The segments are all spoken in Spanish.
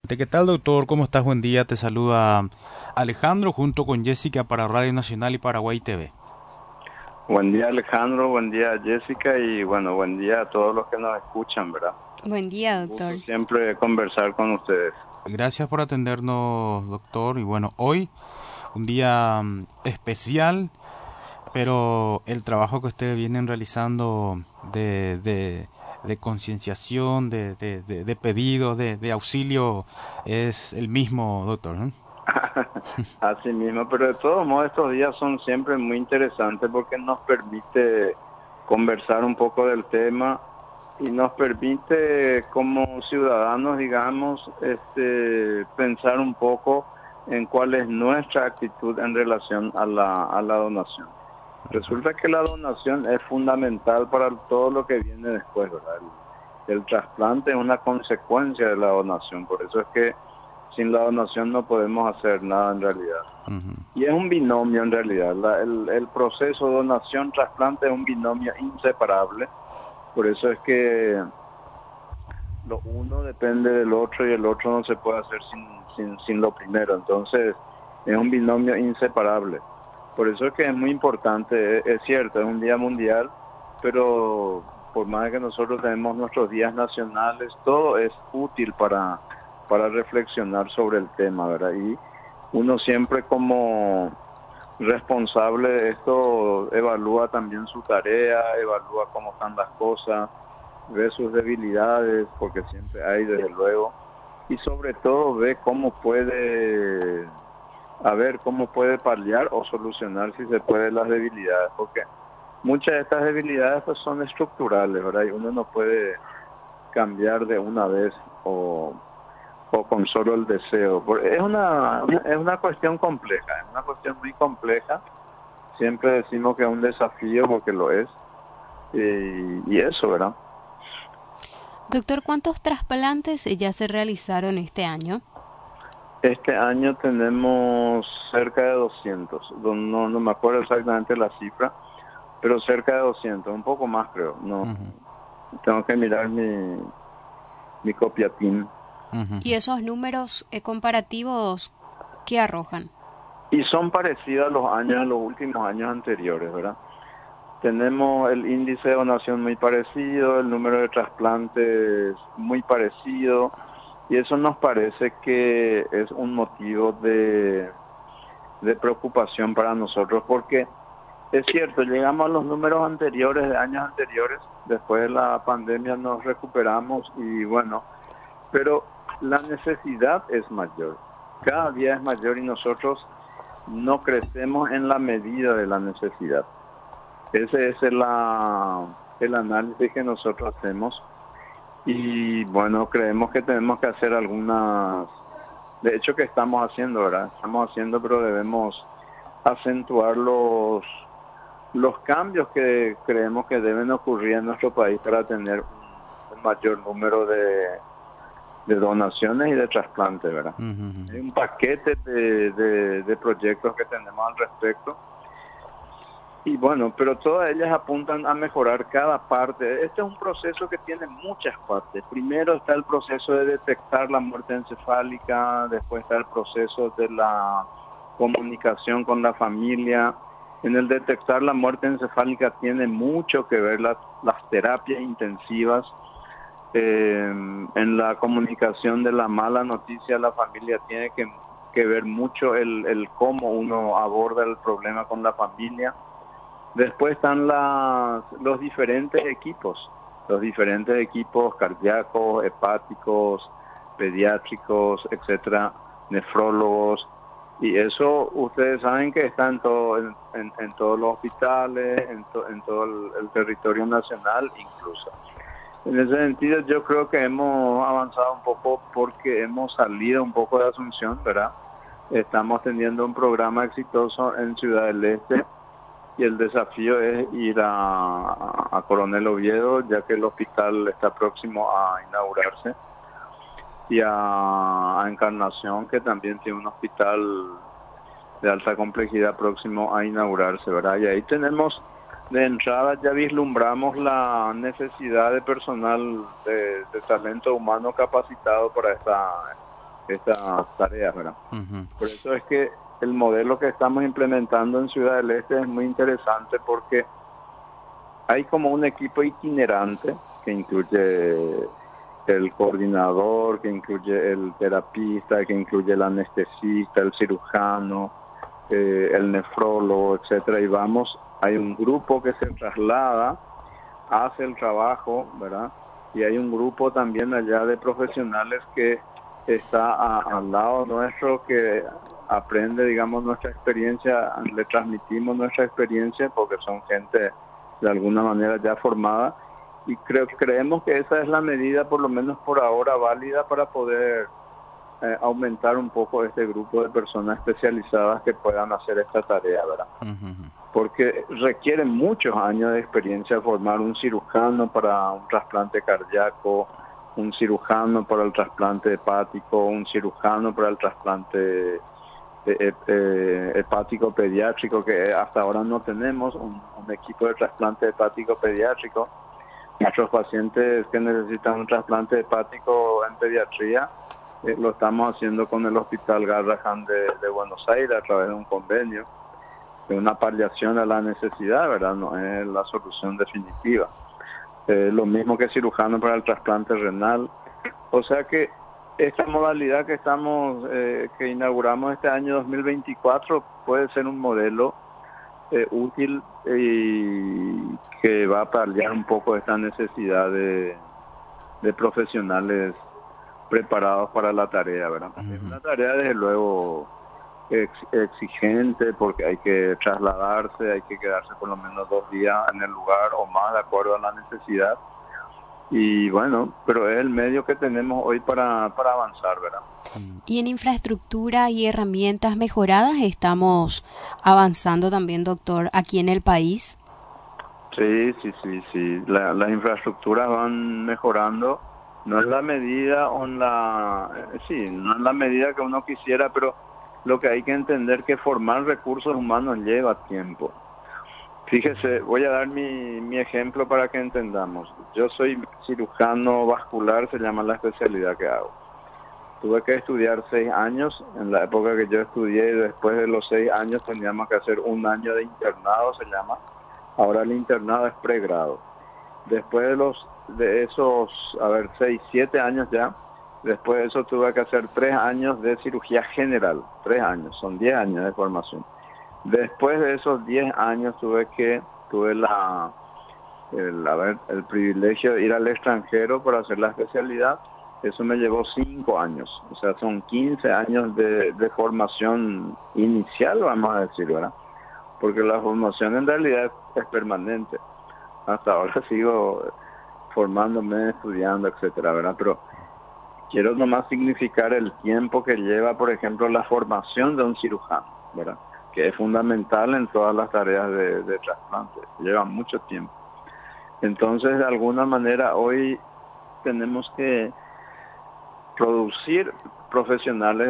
¿De qué tal, doctor? ¿Cómo estás? Buen día. Te saluda Alejandro junto con Jessica para Radio Nacional y Paraguay TV. Buen día Alejandro, buen día Jessica y bueno, buen día a todos los que nos escuchan, ¿verdad? Buen día, Un gusto doctor. siempre conversar con ustedes. Gracias por atendernos, doctor. Y bueno, hoy un día especial, pero el trabajo que ustedes vienen realizando de concienciación, de pedido, de auxilio, es el mismo, doctor, ¿no? Así mismo, pero de todos modos estos días son siempre muy interesantes porque nos permite conversar un poco del tema y nos permite como ciudadanos, digamos, pensar un poco en cuál es nuestra actitud en relación a la donación. Resulta que la donación es fundamental para todo lo que viene después, ¿verdad? El trasplante es una consecuencia de la donación, por eso es que sin la donación no podemos hacer nada en realidad. Ujú. Y es un binomio en realidad, el proceso donación-trasplante es un binomio inseparable, por eso es que lo uno depende del otro y el otro no se puede hacer sin lo primero, entonces es un binomio inseparable. Por eso es que es muy importante, es cierto, es un día mundial, pero por más que nosotros tenemos nuestros días nacionales, todo es útil para reflexionar sobre el tema, ¿verdad? Y uno siempre como responsable de esto evalúa también su tarea, evalúa cómo están las cosas, ve sus debilidades, porque siempre hay, desde luego, y sobre todo ve cómo puede, a ver, cómo puede paliar o solucionar, si se puede, las debilidades, porque muchas de estas debilidades pues son estructurales, ¿verdad? Y uno no puede cambiar de una vez o con solo el deseo. Es una cuestión compleja, es una cuestión muy compleja. Siempre decimos que es un desafío porque lo es. Y eso, ¿verdad? Doctor, ¿cuántos trasplantes ya se realizaron este año? Este año tenemos cerca de 200. No me acuerdo exactamente la cifra, pero cerca de 200, un poco más creo. No, Ujú, tengo que mirar mi copiatín. ujú. ¿Y esos números comparativos qué arrojan? Y son parecidos a los últimos años anteriores, ¿verdad? Tenemos el índice de donación muy parecido, el número de trasplantes muy parecido, y eso nos parece que es un motivo de preocupación para nosotros, porque es cierto, llegamos a los números anteriores, de años anteriores, después de la pandemia nos recuperamos y bueno, pero la necesidad es mayor, cada día es mayor y nosotros no crecemos en la medida de la necesidad. Ese es el análisis que nosotros hacemos y bueno, creemos que tenemos que hacer algunas, de hecho que estamos haciendo, ¿verdad? Estamos haciendo, pero debemos acentuar los cambios que creemos que deben ocurrir en nuestro país para tener un mayor número de donaciones y de trasplantes, ¿verdad? Ujú, ujú. Hay un paquete de proyectos que tenemos al respecto. Y bueno, pero todas ellas apuntan a mejorar cada parte. Este es un proceso que tiene muchas partes. Primero está el proceso de detectar la muerte encefálica, después está el proceso de la comunicación con la familia. En el detectar la muerte encefálica tiene mucho que ver las terapias intensivas. En la comunicación de la mala noticia, la familia tiene que ver mucho el cómo uno aborda el problema con la familia. Después están los diferentes equipos cardíacos, hepáticos, pediátricos, etcétera, nefrólogos, y eso ustedes saben que está en todos los hospitales, en todo el territorio nacional incluso. En ese sentido yo creo que hemos avanzado un poco porque hemos salido un poco de Asunción, ¿verdad? Estamos teniendo un programa exitoso en Ciudad del Este y el desafío es ir a Coronel Oviedo, ya que el hospital está próximo a inaugurarse, y a Encarnación, que también tiene un hospital de alta complejidad próximo a inaugurarse, ¿verdad? Y ahí tenemos, de entrada ya vislumbramos la necesidad de personal, de talento humano capacitado para estas tareas, ¿verdad? Ujú. Por eso es que el modelo que estamos implementando en Ciudad del Este es muy interesante porque hay como un equipo itinerante que incluye el coordinador, que incluye el terapista, que incluye el anestesista, el cirujano, el nefrólogo, etcétera, y hay un grupo que se traslada, hace el trabajo, ¿verdad? Y hay un grupo también allá de profesionales que está al lado nuestro, que aprende, digamos, nuestra experiencia, le transmitimos nuestra experiencia porque son gente de alguna manera ya formada, y creemos que esa es la medida, por lo menos por ahora, válida para poder aumentar un poco este grupo de personas especializadas que puedan hacer esta tarea, ¿verdad? Ujú. Porque requiere muchos años de experiencia formar un cirujano para un trasplante cardíaco, un cirujano para el trasplante hepático, un cirujano para el trasplante hepático pediátrico, que hasta ahora no tenemos un equipo de trasplante hepático pediátrico. Nuestros pacientes que necesitan un trasplante hepático en pediatría lo estamos haciendo con el Hospital Garrahan de Buenos Aires a través de un convenio, de una paliación a la necesidad, ¿verdad? No es la solución definitiva. Lo mismo que cirujano para el trasplante renal. O sea que esta modalidad que inauguramos este año 2024 puede ser un modelo útil y que va a paliar un poco esta necesidad de profesionales preparados para la tarea, ¿verdad? Es una tarea desde luego exigente porque hay que trasladarse, hay que quedarse por lo menos 2 días en el lugar o más de acuerdo a la necesidad. Y bueno, pero es el medio que tenemos hoy para avanzar, ¿verdad? Y en infraestructura y herramientas mejoradas estamos avanzando también, doctor, aquí en el país. Sí. Las infraestructuras van mejorando, no en la medida no en la medida que uno quisiera, pero lo que hay que entender que formar recursos humanos lleva tiempo. Fíjese, voy a dar mi ejemplo para que entendamos. Yo soy cirujano vascular, se llama la especialidad que hago. Tuve que estudiar 6 años, en la época que yo estudié, y después de los 6 años teníamos que hacer un año de internado, se llama. Ahora el internado es pregrado. Después de esos, 6, 7 años ya, después de eso tuve que hacer 3 años de cirugía general. 3 años, son 10 años de formación. Después de esos 10 años tuve el privilegio de ir al extranjero para hacer la especialidad. Eso me llevó 5 años. O sea, son 15 años de formación inicial, vamos a decir, ¿verdad? Porque la formación en realidad es permanente. Hasta ahora sigo formándome, estudiando, etcétera, ¿verdad? Pero quiero nomás significar el tiempo que lleva, por ejemplo, la formación de un cirujano, ¿verdad? Que es fundamental en todas las tareas de trasplante. Lleva mucho tiempo. Entonces, de alguna manera, hoy tenemos que producir profesionales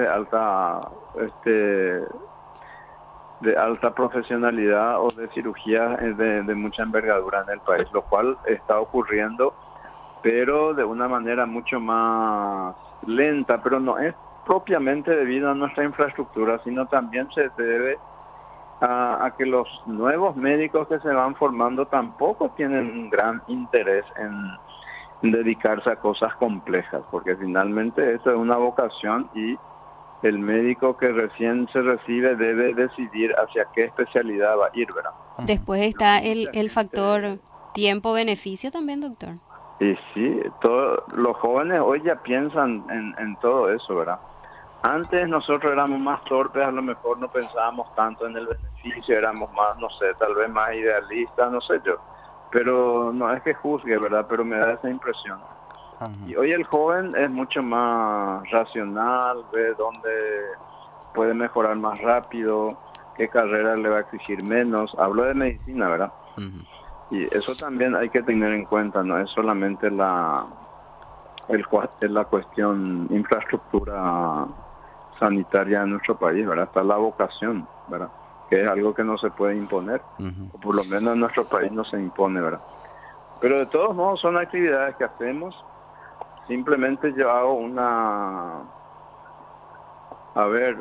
de alta profesionalidad o de cirugía de mucha envergadura en el país, lo cual está ocurriendo, pero de una manera mucho más lenta, pero no es propiamente debido a nuestra infraestructura, sino también se debe a que los nuevos médicos que se van formando tampoco tienen un gran interés en dedicarse a cosas complejas, porque finalmente eso es una vocación y el médico que recién se recibe debe decidir hacia qué especialidad va a ir, ¿verdad? Después está el factor tiempo-beneficio también, doctor. Y sí, los jóvenes hoy ya piensan en todo eso, ¿verdad? Antes nosotros éramos más torpes, a lo mejor no pensábamos tanto en el beneficio, éramos más, no sé, tal vez más idealistas, no sé yo. Pero no es que juzgue, ¿verdad? Pero me da esa impresión. Y hoy el joven es mucho más racional, ve dónde puede mejorar más rápido, qué carrera le va a exigir menos. Hablo de medicina, ¿verdad? Y eso también hay que tener en cuenta, no es solamente la cuestión infraestructura sanitaria en nuestro país, ¿verdad? Está la vocación, ¿verdad? Que es algo que no se puede imponer, o por lo menos en nuestro país no se impone, ¿verdad? Pero de todos modos son actividades que hacemos. Simplemente yo hago A ver,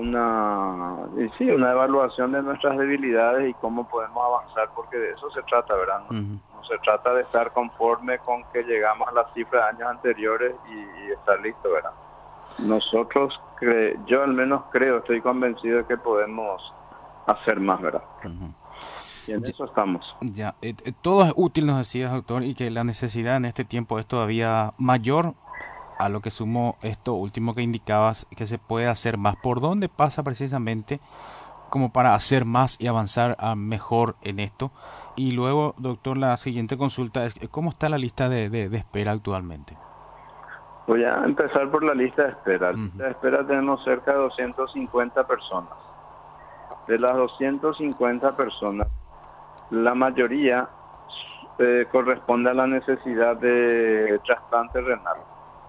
una evaluación de nuestras debilidades y cómo podemos avanzar, porque de eso se trata, ¿verdad? Ujú. No se trata de estar conforme con que llegamos a las cifras de años anteriores y estar listo, ¿verdad? Nosotros, yo al menos creo, estoy convencido de que podemos hacer más, ¿verdad? Ujú. Y en eso estamos. Ya, todo es útil, nos decías, doctor, y que la necesidad en este tiempo es todavía mayor a lo que sumo esto último que indicabas, que se puede hacer más. ¿Por dónde pasa precisamente como para hacer más y avanzar mejor en esto? Y luego, doctor, la siguiente consulta es, ¿cómo está la lista de espera actualmente? Voy a empezar por la lista de espera. La Ujú. lista de espera tenemos cerca de 250 personas. De las 250 personas, la mayoría corresponde a la necesidad de trasplante renal.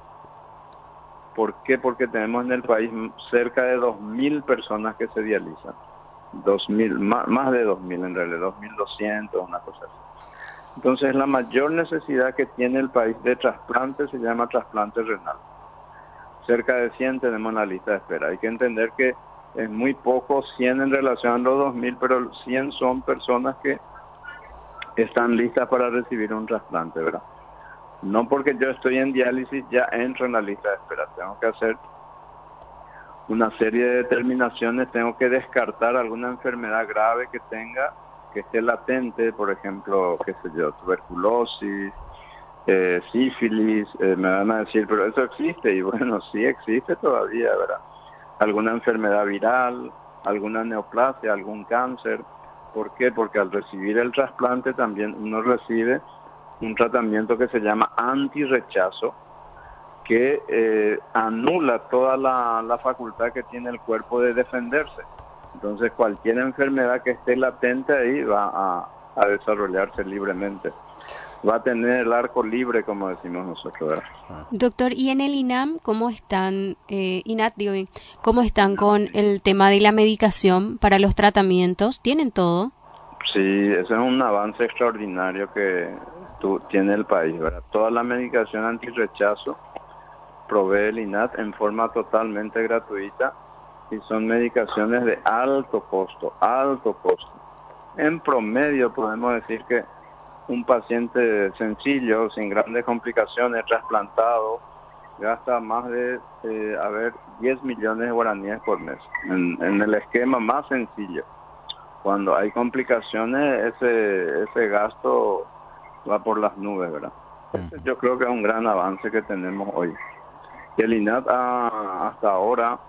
¿Por qué? Porque tenemos en el país cerca de 2.000 personas que se dializan. 2.000, más de 2.000 en realidad, 2.200, una cosa así. Entonces, la mayor necesidad que tiene el país de trasplante se llama trasplante renal. Cerca de 100 tenemos en la lista de espera. Hay que entender que es muy poco, 100 en relación a los 2.000, pero 100 son personas que están listas para recibir un trasplante, ¿verdad? No porque yo estoy en diálisis ya entro en la lista de espera. Tengo que hacer una serie de determinaciones, tengo que descartar alguna enfermedad grave que tenga, que esté latente, por ejemplo, qué sé yo, tuberculosis, sífilis, me van a decir, pero eso existe, y bueno, sí existe todavía, ¿verdad? Alguna enfermedad viral, alguna neoplasia, algún cáncer. ¿Por qué? Porque al recibir el trasplante también uno recibe un tratamiento que se llama antirrechazo, que anula toda la facultad que tiene el cuerpo de defenderse. Entonces cualquier enfermedad que esté latente ahí va a desarrollarse libremente. Va a tener el arco libre, como decimos nosotros, ¿verdad? Doctor, ¿y en el INAM cómo están, INAT, digo bien, cómo están con el tema de la medicación para los tratamientos? ¿Tienen todo? Sí, ese es un avance extraordinario que tiene el país, ¿verdad? Toda la medicación antirrechazo provee el INAT en forma totalmente gratuita y son medicaciones de alto costo, alto costo. En promedio podemos decir que un paciente sencillo, sin grandes complicaciones, trasplantado, gasta más de, 10 millones de guaraníes por mes, en el esquema más sencillo. Cuando hay complicaciones, ese gasto va por las nubes, ¿verdad? Yo creo que es un gran avance que tenemos hoy. Y el INAT hasta ahora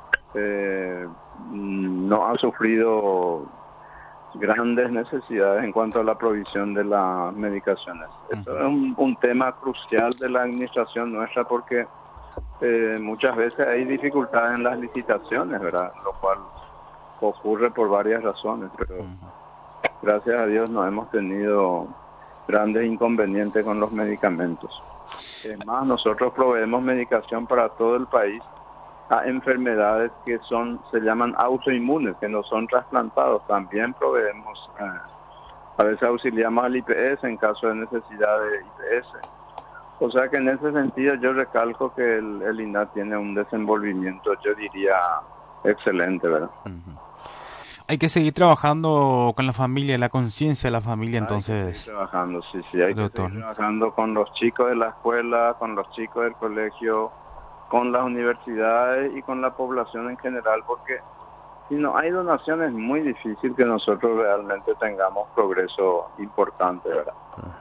no ha sufrido grandes necesidades en cuanto a la provisión de las medicaciones. Eso es un tema crucial de la administración nuestra porque muchas veces hay dificultades en las licitaciones, ¿verdad? Lo cual ocurre por varias razones, pero gracias a Dios no hemos tenido grandes inconvenientes con los medicamentos. Es más, nosotros proveemos medicación para todo el país a enfermedades que se llaman autoinmunes, que no son trasplantados. También proveemos, a veces auxiliamos al IPS en caso de necesidad de IPS. O sea que en ese sentido yo recalco que el INAT tiene un desenvolvimiento, yo diría, excelente, ¿verdad? Hay que seguir trabajando con la familia, la conciencia de la familia, Hay que seguir entonces, trabajando, sí, hay que doctor, seguir ¿no? trabajando con los chicos de la escuela, con los chicos del colegio, con las universidades y con la población en general, porque si no hay donaciones es muy difícil que nosotros realmente tengamos progreso importante, ¿verdad?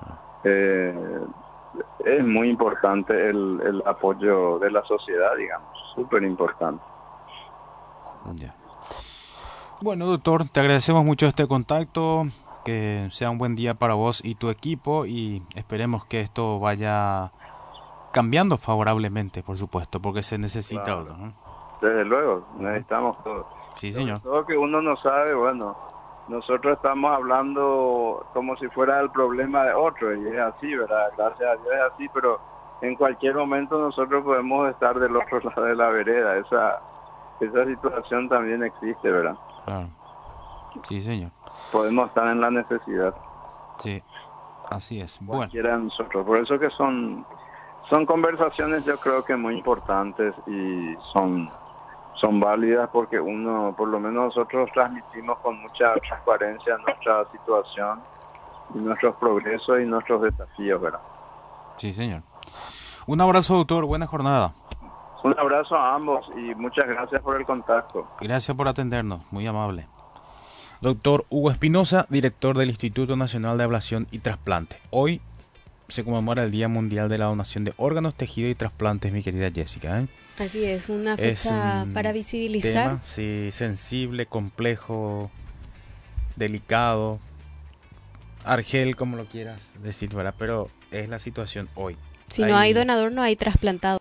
Es muy importante el apoyo de la sociedad, digamos, súper importante. Ya. Bueno, doctor, te agradecemos mucho este contacto, que sea un buen día para vos y tu equipo y esperemos que esto vaya cambiando favorablemente, por supuesto, porque se necesita, Claro, ¿no? desde luego, necesitamos todo. Sí, Sobre señor. todo que uno no sabe, bueno, nosotros estamos hablando como si fuera el problema de otro, y es así, ¿verdad? Gracias a Dios es así, pero en cualquier momento nosotros podemos estar del otro lado de la vereda. Esa situación también existe, ¿verdad? Claro. Sí, señor. Podemos estar en la necesidad, Sí, así es. Bueno, cualquiera de nosotros. Por eso que son conversaciones yo creo que muy importantes y son válidas porque uno, por lo menos nosotros transmitimos con mucha transparencia nuestra situación y nuestros progresos y nuestros desafíos, ¿verdad? Sí, señor. Un abrazo, doctor. Buena jornada. Un abrazo a ambos y muchas gracias por el contacto. Gracias por atendernos. Muy amable. Doctor Hugo Espinosa, director del Instituto Nacional de Ablación y Trasplante. Hoy se conmemora el Día Mundial de la Donación de Órganos, Tejidos y Trasplantes, mi querida Jessica. Así es, una fecha para visibilizar. Tema, sí, sensible, complejo, delicado, argel, como lo quieras decir, ¿verdad? Pero es la situación hoy. Si no hay donador, no hay trasplantado.